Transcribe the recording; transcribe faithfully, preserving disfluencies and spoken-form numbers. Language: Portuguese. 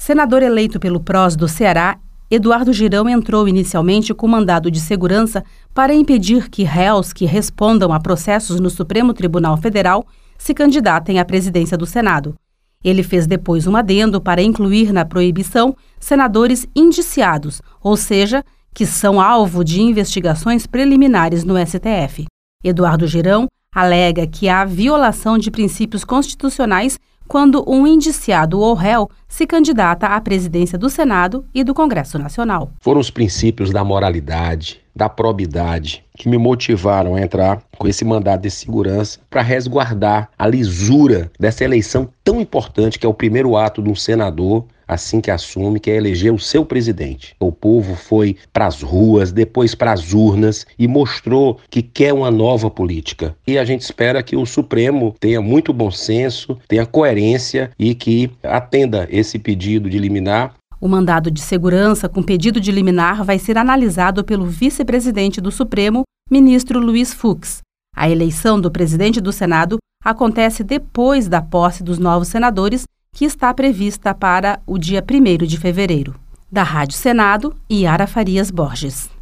Senador eleito pelo P R O S do Ceará, Eduardo Girão entrou inicialmente com mandado de segurança para impedir que réus que respondam a processos no Supremo Tribunal Federal se candidatem à presidência do Senado. Ele fez depois um adendo para incluir na proibição senadores indiciados, ou seja, que são alvo de investigações preliminares no S T F. Eduardo Girão alega que há violação de princípios constitucionais quando um indiciado ou réu se candidata à presidência do Senado e do Congresso Nacional. Foram os princípios da moralidade, da probidade, que me motivaram a entrar com esse mandado de segurança para resguardar a lisura dessa eleição tão importante que é o primeiro ato de um senador, assim que assume, que é eleger o seu presidente. O povo foi para as ruas, depois para as urnas e mostrou que quer uma nova política. E a gente espera que o Supremo tenha muito bom senso, tenha coerência e que atenda esse pedido de liminar. O mandado de segurança com pedido de liminar vai ser analisado pelo vice-presidente do Supremo, ministro Luiz Fux. A eleição do presidente do Senado acontece depois da posse dos novos senadores, que está prevista para o dia primeiro de fevereiro. Da Rádio Senado, Yara Farias Borges.